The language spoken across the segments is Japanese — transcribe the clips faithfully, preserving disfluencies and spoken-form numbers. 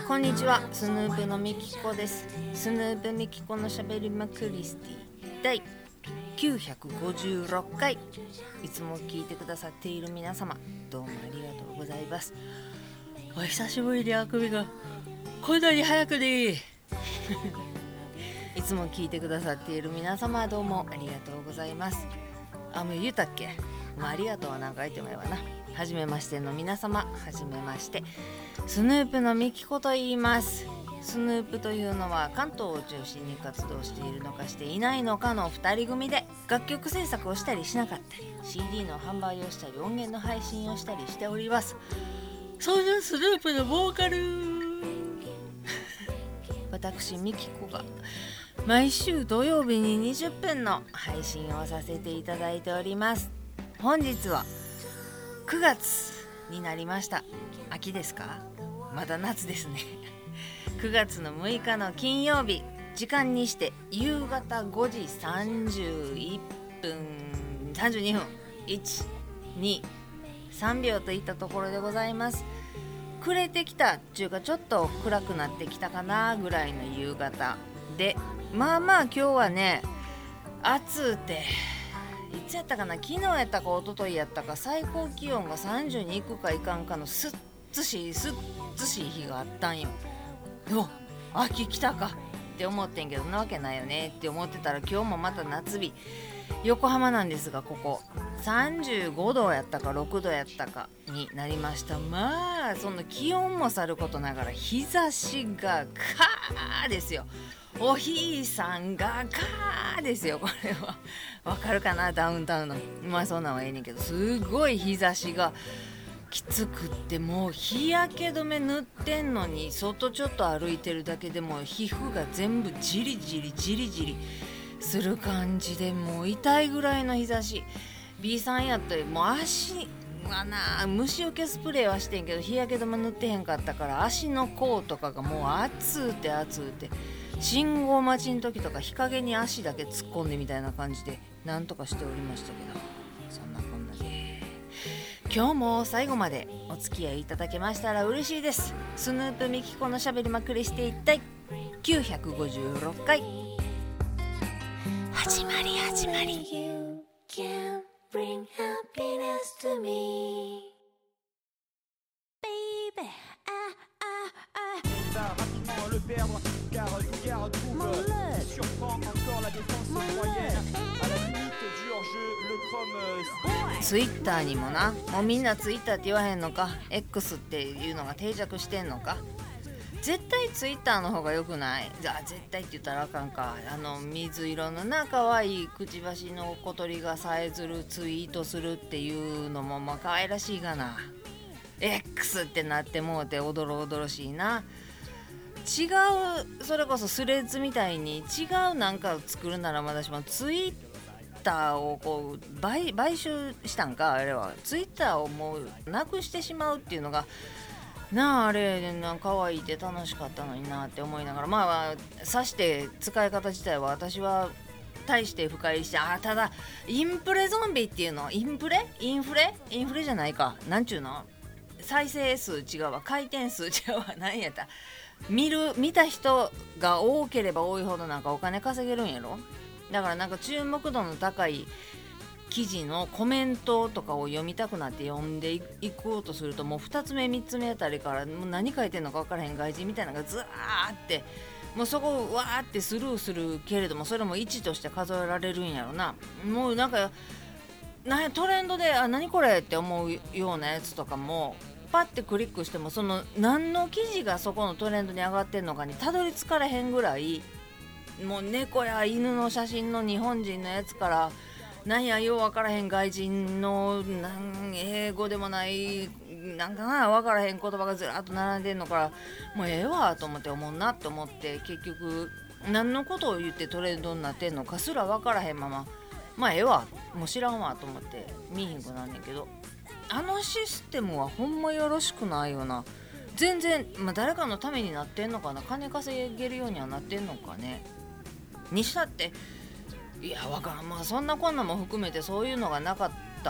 こんにちは、スヌープのみきこです。スヌープみきこのしゃべりまクリスティ第きゅうひゃくごじゅうろっかい、いつも聞いてくださっている皆様、どうもありがとうございます。お久しぶりであくびがこんなに早くでいいいつも聞いてくださっている皆様、どうもありがとうございます。あ、もう言うたっけ、まあ、ありがとうは何か言ってもええわな。はじめましての皆様、はじめまして、スヌープのみきこと言います。スヌープというのは関東を中心に活動しているのかしていないのかのふたり組で、楽曲制作をしたりしなかったり シーディー の販売をしたり音源の配信をしたりしております。そんなスヌープのボーカル私みきこが毎週土曜日ににじゅっぷんの配信をさせていただいております。本日はくがつになりました。秋ですか？まだ夏ですねくがつのむいかの金曜日、時間にして夕方ごじさんじゅういっぷんさんじゅうにふんいち、に、さんびょうといったところでございます。暮れてきたっていうか、ちょっと暗くなってきたかなぐらいの夕方で、まあまあ今日はね、暑うて、いつやったかな、昨日やったか一昨日やったか、最高気温がさんじゅうにいくかいかんかのすっつしいすっつしい日があったんよ。お、秋来たかって思ってんけど、なわけないよねって思ってたら、今日もまた夏日。横浜なんですが、ここさんじゅうごどやったかろくどやったかになりました。まあその気温もさることながら、日差しがカーですよ。おひいさんがカーですよ。これはわかるかな、ダウンタウンの。まあそんなんはええねんけど、すごい日差しがきつくって、もう日焼け止め塗ってんのに、外ちょっと歩いてるだけでも皮膚が全部ジリジリジリジリする感じで、もう痛いぐらいの日差し。 B さんやったらもう足がな、虫除けスプレーはしてんけど日焼け止め塗ってへんかったから、足の甲とかがもう熱うて熱うて、信号待ちの時とか日陰に足だけ突っ込んでみたいな感じでなんとかしておりましたけど、そんなこんなで今日も最後までお付き合いいただけましたら嬉しいです。スヌープみきこのしゃべりまくりしていったいきゅうひゃくごじゅうろっかい、始まり始まり。 You can bring happiness to me baby, ah ah ah. Va rapidement le perdre car Lugard trouve surprend encore la défense moyenne à la limite du hors-jeu. Le Chrome ツイッターにもな、もうみんなツイッターって言わへんのか、 X っていうのが定着してんのか。絶対ツイッターの方が良くない？じゃあ絶対って言ったらあかんか。あの水色のな可愛いくちばしの小鳥がさえずるツイートするっていうのもまあ可愛らしいがな。 X ってなってもうておどろおどろしいな。違う、それこそスレッズみたいに違うなんかを作るならまだしも、ツイッターをこう 買, 買収したんか、あれはツイッターをもうなくしてしまうっていうのがなあ、あれなんか可愛いって楽しかったのになって思いながら、まあ、まあさして使い方自体は私は大して深入りして、あ、ただインプレゾンビっていうの、インプレインフレインフレじゃないか、なんちゅうの、再生数違うわ、回転数違うわ、何やった、見る見た人が多ければ多いほどなんかお金稼げるんやろ。だからなんか注目度の高い記事のコメントとかを読みたくなって読んでいこうとすると、もうふたつめみっつめあたりからもう何書いてんのか分からへん外人みたいなのがずーってもうそこをわーってスルーするけれども、それもいちとして数えられるんやろな。もうなんかなトレンドであ何これって思うようなやつとかもパッてクリックしても、その何の記事がそこのトレンドに上がってんのかにたどり着かれへんぐらい、もう猫や犬の写真の日本人のやつから、なんやよう分からへん外人のなん英語でもないなんかな分からへん言葉がずらっと並んでんのから、もうええわと思って思うなと思って、結局何のことを言ってトレンドになってんのかすら分からへんまま、まあええわもう知らんわと思って見えへんくなんねんけど、あのシステムはほんまよろしくないよな。全然、まあ、誰かのためになってんのかな、金稼げるようにはなってんのかねにしたって、いやわからん、まあそんなこんなも含めてそういうのがなかった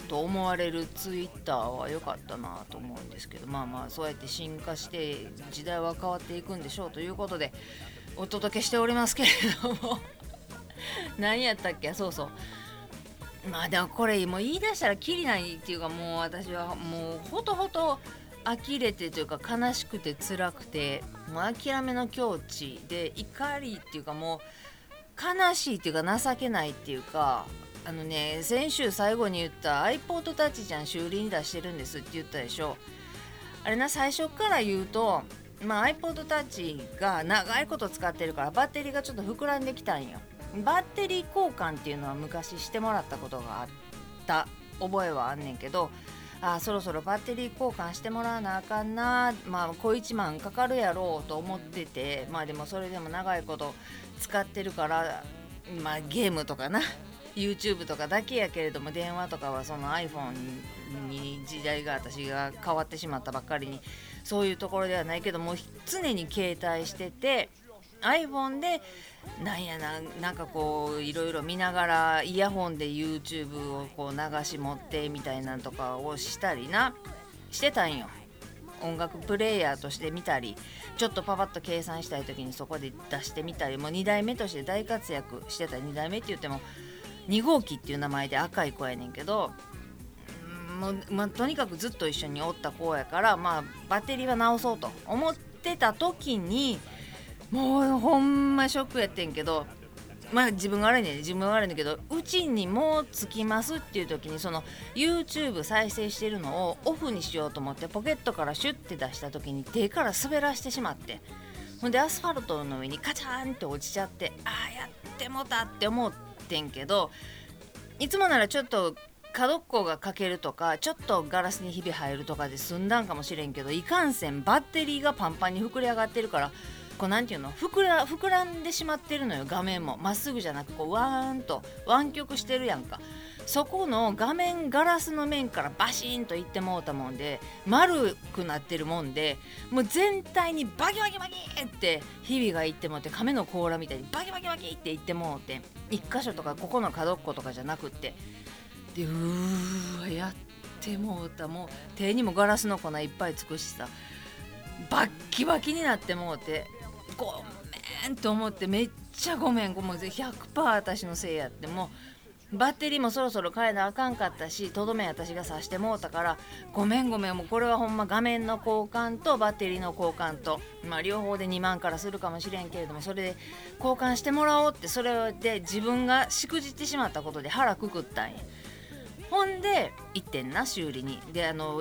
と思われるツイッターは良かったなと思うんですけど、まあまあそうやって進化して時代は変わっていくんでしょうということでお届けしておりますけれども何やったっけ、そうそう、まあでもこれもう言い出したらキリないっていうか、もう私はもうほとほと呆れてというか悲しくて辛くて、もう諦めの境地で怒りっていうか、もう悲しいっていうか情けないっていうか、あのね、先週最後に言った iPod Touch じゃん修理に出してるんですって言ったでしょ。あれな、最初から言うと、まあ、iPod Touch が長いこと使ってるからバッテリーがちょっと膨らんできたんよ。バッテリー交換っていうのは昔してもらったことがあった覚えはあんねんけど、あ、そろそろバッテリー交換してもらわなあかんな、まあ小いちまんかかるやろうと思ってて、まあでもそれでも長いこと使ってるから、まあゲームとかなYouTube とかだけやけれども、電話とかはその iPhone に時代が私が変わってしまったばっかりにそういうところではないけども、常に携帯してて iPhone でなんやな、なんかこういろいろ見ながらイヤホンで YouTube をこう流し持ってみたいなんとかをしたりなしてたんよ。音楽プレイヤーとして見たり、ちょっとパパッと計算したい時にそこで出してみたり、もうにだいめとして大活躍してた。にだいめって言ってもに号機っていう名前で赤い子やねんけど、もう、まあ、とにかくずっと一緒におった子やから、まあバッテリーは直そうと思ってた時に、もうほんまショックやってんけど、まあ自分が悪いねん自分が悪いんだけど、うちにもうつきますっていう時に、その YouTube 再生してるのをオフにしようと思ってポケットからシュッて出した時に手から滑らしてしまって、ほんでアスファルトの上にカチャーンって落ちちゃって、ああやってもたって思ってんけど、いつもならちょっと角っこが欠けるとかちょっとガラスにひび入るとかで済んだんかもしれんけど、いかんせんバッテリーがパンパンに膨れ上がってるから、こうなんていうの、膨ら膨らんでしまってるのよ。画面もまっすぐじゃなく、こうワーンと湾曲してるやんか。そこの画面ガラスの面からバシーンといってもうたもんで、丸くなってるもんで、もう全体にバキバキバキってひびがいってもうて、亀の甲羅みたいにバキバキバキっていってもうて、一箇所とかここの角っことかじゃなくって、でうーわやってもうた。もう手にもガラスの粉いっぱいつくしさ、バッキバキになってもうて、ごめんと思って、めっちゃごめん、もう ひゃくパーセント 私のせいやって、もうバッテリーもそろそろ変えなあかんかったし、とどめ私がさしてもうたから、ごめんごめん、もうこれはほんま画面の交換とバッテリーの交換と、まあ両方でにまんからするかもしれんけれども、それで交換してもらおうって、それで自分がしくじってしまったことで腹くくったんや。ほんで行ってんな修理に。であの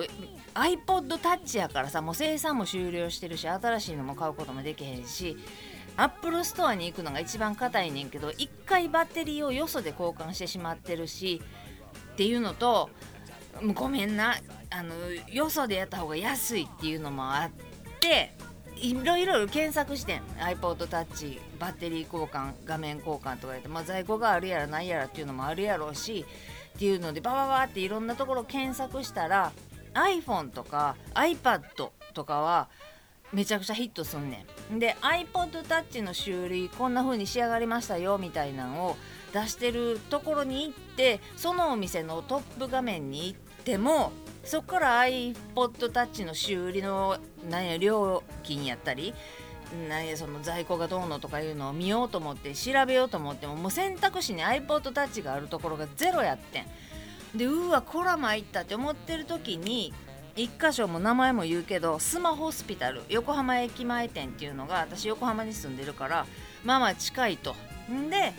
iPod Touch やからさ、もう生産も終了してるし、新しいのも買うこともできへんし、Apple Store に行くのが一番硬いねんけど、一回バッテリーをよそで交換してしまってるしっていうのと、ごめんな、あのよそでやった方が安いっていうのもあって、いろいろ検索してん。 iPod Touch バッテリー交換、画面交換とか言って、まあ、在庫があるやらないやらっていうのもあるやろうしっていうので、バババっていろんなところ検索したら iPhone とか iPad とかはめちゃくちゃヒットすんねん。で iPod Touch の修理こんな風に仕上がりましたよみたいなのを出してるところに行って、そのお店のトップ画面に行っても、そこから iPod Touch の修理の何や料金やったり、何やその在庫がどうのとかいうのを見ようと思って調べようと思っても、もう選択肢に iPod Touch があるところがゼロやってん。でうわこら参ったって思ってる時に、一箇所も名前も言うけど、スマホスピタル横浜駅前店っていうのが、私横浜に住んでるからまあまあ近いと。んで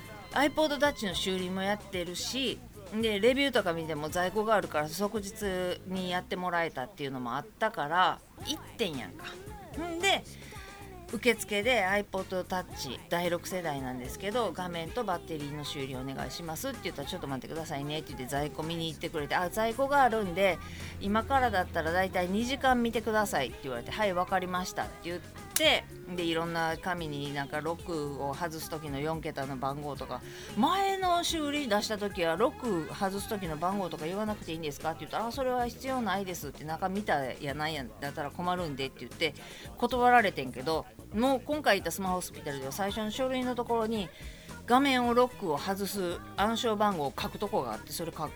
iPod Touch の修理もやってるし、でレビューとか見ても在庫があるから即日にやってもらえたっていうのもあったから行ってんやんか。んで受付で iPod Touch だいろく世代なんですけど、画面とバッテリーの修理お願いしますって言ったら、ちょっと待ってくださいねって言って在庫見に行ってくれて、あ在庫があるんで今からだったらだいたいにじかん見てくださいって言われて、はい分かりましたって言って、でいろんな紙になんかロックを外す時のよん桁の番号とか、前の修理出した時はロック外す時の番号とか言わなくていいんですかって言ったら、あそれは必要ないですって、中見たやないやんだったら困るんでって言って断られてんけど、もう今回行ったスマホスピタルでは最初の書類のところに画面をロックを外す暗証番号を書くとこがあって、それ書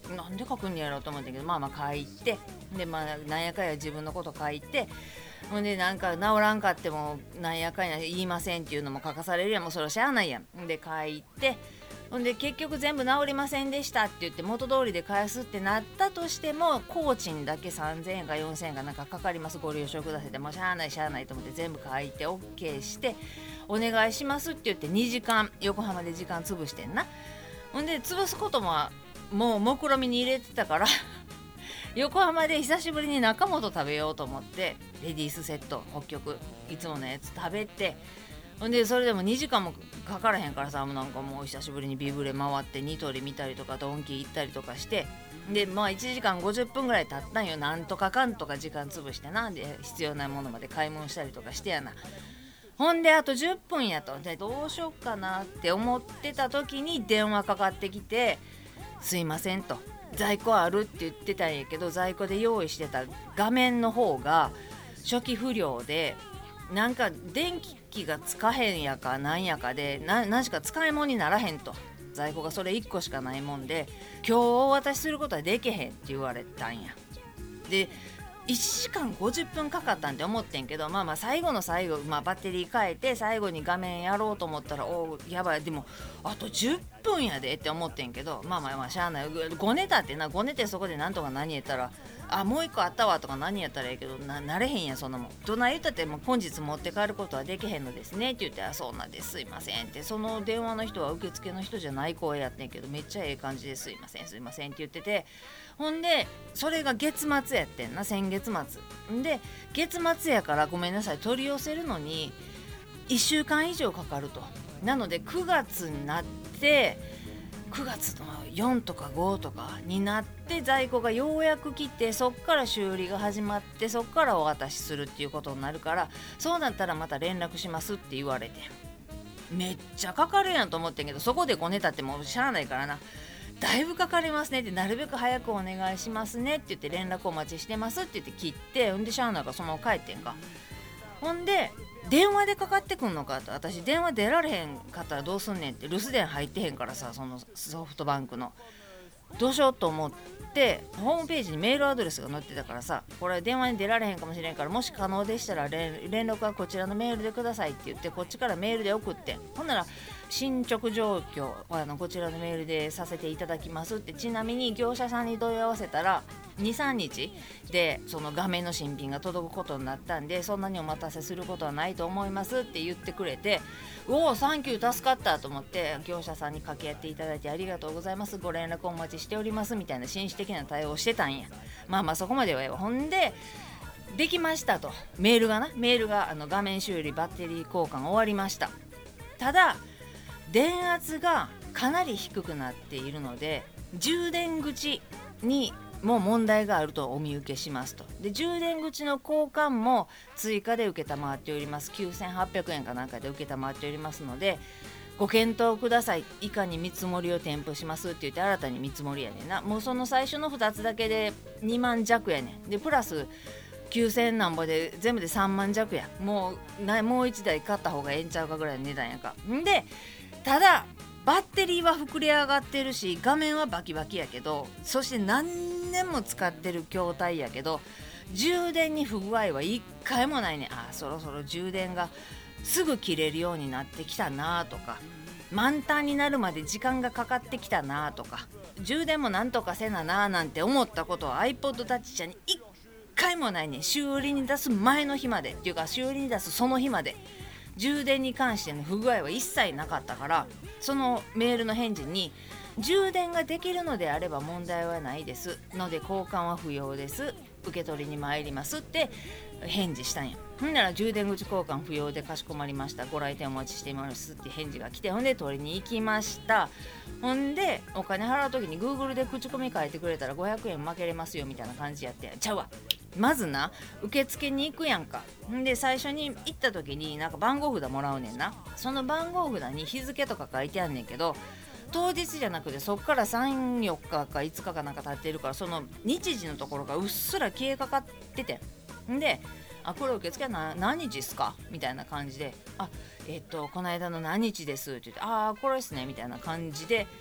なんで書くんやろうと思ったけど、まあまあ書いて、でまあなんやかんや自分のこと書いて、ほんでなんか治らんかってもなんやかんや言いませんっていうのも書かされるやん、もうそれはしゃあないやん。で書いて、ほんで結局全部治りませんでしたって言って元通りで返すってなったとしても、工賃だけさんぜんえんかよんせんえんかなんかかかります、ご了承くださいって、もうしゃあないしゃあないと思って全部書いて OK してお願いしますって言ってにじかん横浜で時間潰してんな。ほんで潰すことももう目論見に入れてたから横浜で久しぶりに中本食べようと思ってレディースセット北極いつものやつ食べて、ほんでそれでもにじかんもかからへんからさ、なんかもう久しぶりにビブレ回ってニトリ見たりとかドンキ行ったりとかして、でまあいちじかんごじゅっぷんぐらい経ったんよ。なんとかかんとか時間潰してな、で必要なものまで買い物したりとかしてやな。ほんであとじゅっぷんやと、でどうしよっかなって思ってた時に電話かかってきて、すいませんと、在庫あるって言ってたんやけど、在庫で用意してた画面の方が初期不良で、なんか電気がつかへんやかなんやかで、な何しか使い物にならへんと、在庫がそれいっこしかないもんで今日お渡しすることはできへんって言われたんや。でいちじかんごじゅっぷんかかったんって思ってんけど、まあまあ最後の最後、まあ、バッテリー変えて最後に画面やろうと思ったら、おやばい、でもあとじゅっぷんやでって思ってんけど、まあまあまあしゃあない、ごネタってな、ごネタそこでなんとか何やったら、あもう一個あったわとか何やったらいいけど な, なれへんやん、そんなもん。どない言ったってもう本日持って帰ることはできへんのですねって言って、あそうなんですすいませんって、その電話の人は受付の人じゃない声やってんけどめっちゃええ感じですいませんすいませんって言ってて、ほんでそれが月末やってんな、先月末で、月末やからごめんなさい取り寄せるのにいっしゅうかん以上かかると。なのでくがつになってくがつのよんとかごとかになって在庫がようやく来て、そっから修理が始まって、そっからお渡しするっていうことになるから、そうなったらまた連絡しますって言われて、めっちゃかかるやんと思ってんけど、そこでごねたってもうしゃあないからな、だいぶかかりますねって、なるべく早くお願いしますねって言って連絡お待ちしてますって言って切って、ほんでしゃあないからそのまま帰ってんか。ほんで電話でかかってくんのかと、私電話出られへんかったらどうすんねんって、留守電入ってへんからさ、そのソフトバンクのどうしようと思ってホームページにメールアドレスが載ってたからさ、これ電話に出られへんかもしれんから、もし可能でしたら 連, 連絡はこちらのメールでくださいって言って、こっちからメールで送って、ほんなら進捗状況あのこちらのメールでさせていただきますって、ちなみに業者さんに問い合わせたらにさんにちでその画面の新品が届くことになったんで、そんなにお待たせすることはないと思いますって言ってくれて、おおサンキュー助かったと思って、業者さんに掛け合っていただいてありがとうございます、ご連絡お待ちしておりますみたいな紳士的な対応をしてたんや。まあまあそこまではよ。ほんでできましたと、メールがなメールがあの画面修理バッテリー交換終わりました、ただ電圧がかなり低くなっているので充電口にも問題があるとお見受けしますと。で充電口の交換も追加で受けたまわっております、きゅうせんはっぴゃくえんかなんかで受けたまわっておりますのでご検討ください、以下に見積もりを添付しますって言って新たに見積もりやねんな。もうその最初のふたつだけでにまんじゃくやねん。でプラスきゅうせんなんぼで全部でさんまんじゃくや。もうなもういちだい買った方がええんちゃうかぐらいの値段やか。んでただバッテリーは膨れ上がってるし画面はバキバキやけど、そして何年も使ってる筐体やけど充電に不具合は一回もないね。あそろそろ充電がすぐ切れるようになってきたなとか、満タンになるまで時間がかかってきたなとか、充電もなんとかせなななんて思ったことは iPod Touch ちゃんに一回もないね。修理に出す前の日までっていうか修理に出すその日まで充電に関しての不具合は一切なかったから、そのメールの返事に充電ができるのであれば問題はないですので交換は不要です、受け取りに参りますって返事したんや。ほんなら充電口交換不要でかしこまりました、ご来店お待ちしていますって返事が来て、ほんで取りに行きました。ほんでお金払う時に Google で口コミ書いてくれたらごひゃくえん負けれますよみたいな感じやって、ちゃうわ、まずな受付に行くやんか。んで最初に行った時になんか番号札もらうねんな。その番号札に日付とか書いてあんねんけど、当日じゃなくてそっからさん、よっかかいつかかなんか経ってるから、その日時のところがうっすら消えかかってて、んであこれ受付はな何日っすかみたいな感じで、あえっとこの間の何日ですって言って、あこれですねみたいな感じで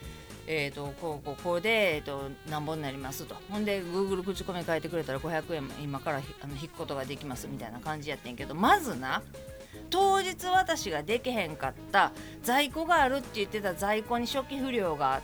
えー、とこうこうこうで、えー、と何本になりますと、ほんで Google 口コミ書いてくれたらごひゃくえん今からあの引くことができますみたいな感じやってんけど、まずな当日私ができへんかった在庫があるって言ってた在庫に初期不良があって、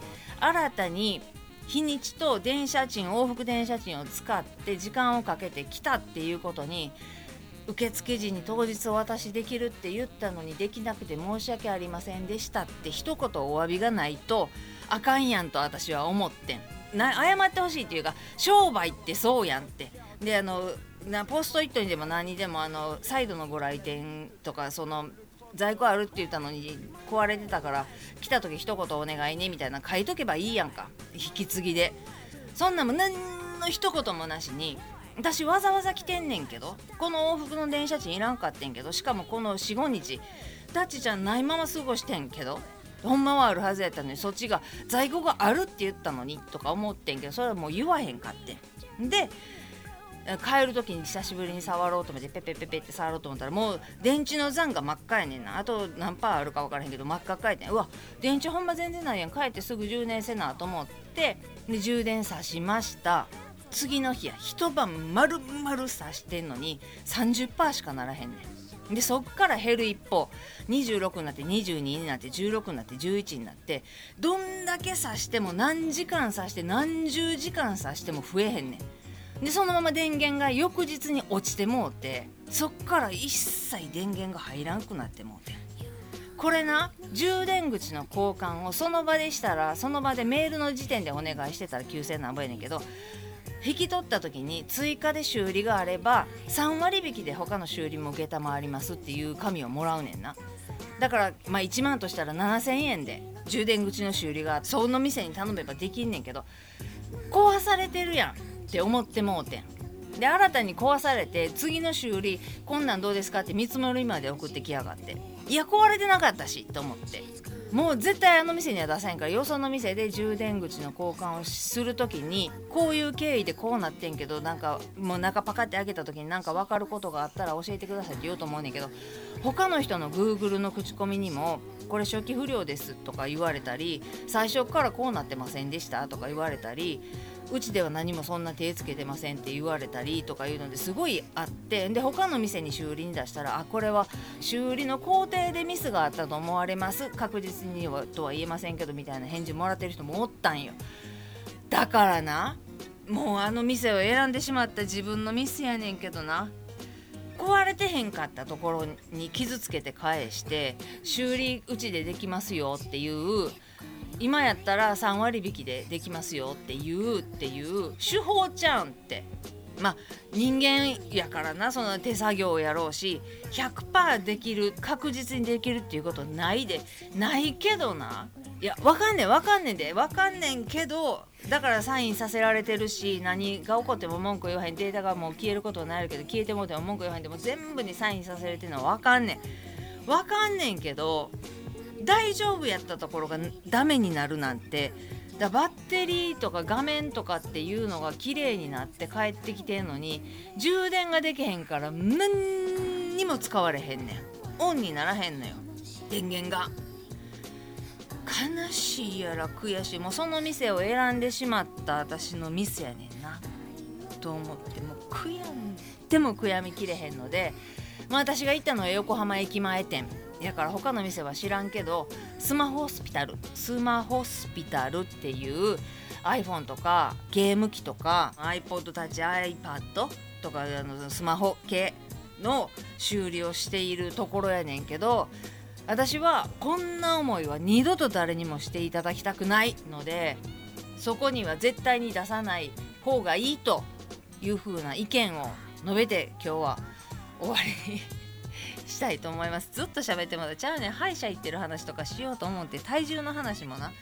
新たに日にちと電車賃往復電車賃を使って時間をかけてきたっていうことに、受付時に当日お渡しできるって言ったのにできなくて申し訳ありませんでしたって一言お詫びがないとあかんやんと私は思ってんな。謝ってほしいっていうか、商売ってそうやんって。であのなポストイットにでも何にでもあの再度のご来店とか、その在庫あるって言ったのに壊れてたから来た時一言お願いねみたいな書いとけばいいやんか、引き継ぎで。そんなもん何の一言もなしに、私わざわざ来てんねんけど、この往復の電車賃いらんかってんけど、しかもこの よん,ご 日タッチちゃんないまま過ごしてんけど、ほんまはあるはずやったのに、そっちが在庫があるって言ったのにとか思ってんけど、それはもう言わへんかってんで、帰る時に久しぶりに触ろうと思ってペペペペって触ろうと思ったら、もう電池の残が真っ赤やねんな。あと何パーあるか分からへんけど真っ赤っかやねん。うわ電池ほんま全然ないやん、帰ってすぐ充電せなと思ってで充電さしました。次の日や一晩丸々さしてんのに さんじゅっパーセント しかならへんねん。でそっから減る一方、にじゅうろくになってにじゅうにになってじゅうろくになってじゅういちになって、どんだけさしても何時間さして何十時間さしても増えへんねん。でそのまま電源が翌日に落ちてもうて、そっから一切電源が入らんくなってもうて、これな充電口の交換をその場でしたら、その場でメールの時点でお願いしてたらきゅうせんなんぼやねんけど、引き取った時に追加で修理があればさんわり引きで他の修理も承りますっていう紙をもらうねんな。だからまあいちまんとしたらななせんえんで充電口の修理がその店に頼めばできんねんけど、壊されてるやんって思ってもうてん。で新たに壊されて次の修理こんなんどうですかって見積もりまで送ってきやがって、いや壊れてなかったしと思って、もう絶対あの店には出せんから、よその店で充電口の交換をするときにこういう経緯でこうなってんけど、なんかもう中パカって開けた時になんか分かることがあったら教えてくださいって言おうと思うねんけど、他の人の Google の口コミにもこれ初期不良ですとか言われたり、最初からこうなってませんでしたとか言われたり、うちでは何もそんな手つけてませんって言われたりとかいうのですごいあって、で他の店に修理に出したら、あこれは修理の工程でミスがあったと思われます、確実にはとは言えませんけどみたいな返事もらってる人もおったんよ。だからな、もうあの店を選んでしまった自分のミスやねんけどな、壊れてへんかったところに傷つけて返して修理うちでできますよっていう、今やったらさんわり引きでできますよっていうっていう手法ちゃうんって。まあ人間やからな、その手作業をやろうし ひゃくパーセント できる確実にできるっていうことないでないけどな、いやわかんねんわかんねんでわかんねんけど、だからサインさせられてるし、何が起こっても文句言わへん、データがもう消えることになるけど消えてもうても文句言わへんでも全部にサインさせられてるのはわかんねんわかんねんけど、大丈夫やったところがダメになるなんて、だバッテリーとか画面とかっていうのが綺麗になって帰ってきてんのに充電ができへんから何にも使われへんねん。オンにならへんのよ電源が。悲しいやら悔しい、もうその店を選んでしまった私のミスやねんなと思って、もう悔やんでも悔やみきれへんので、まあ、私が行ったのは横浜駅前店やから他の店は知らんけど、スマホスピタルスマホスピタルっていう iPhone とかゲーム機とか iPod Touch、iPad とかあのスマホ系の修理をしているところやねんけど、私はこんな思いは二度と誰にもしていただきたくないので、そこには絶対に出さない方がいいという風な意見を述べて今日は終わりにしたいと思います。ずっと喋ってもらっちゃうね。歯医者行ってる話とかしようと思って、体重の話もな、は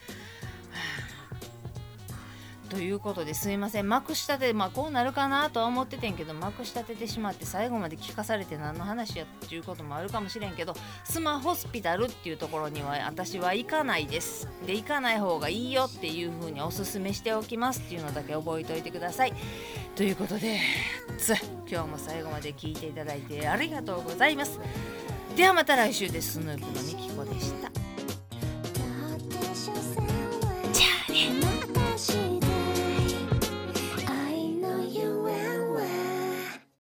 あ、ということですいません、まくし立て、まあこうなるかなとは思っててんけど、まくし立ててしまって最後まで聞かされて何の話やっていうこともあるかもしれんけど、スマホスピタルっていうところには私は行かないです。で行かない方がいいよっていう風におすすめしておきますっていうのだけ覚えておいてください。ということで今日も最後まで聞いていただいてありがとうございます。ではまた来週です。スヌープのみきこでした。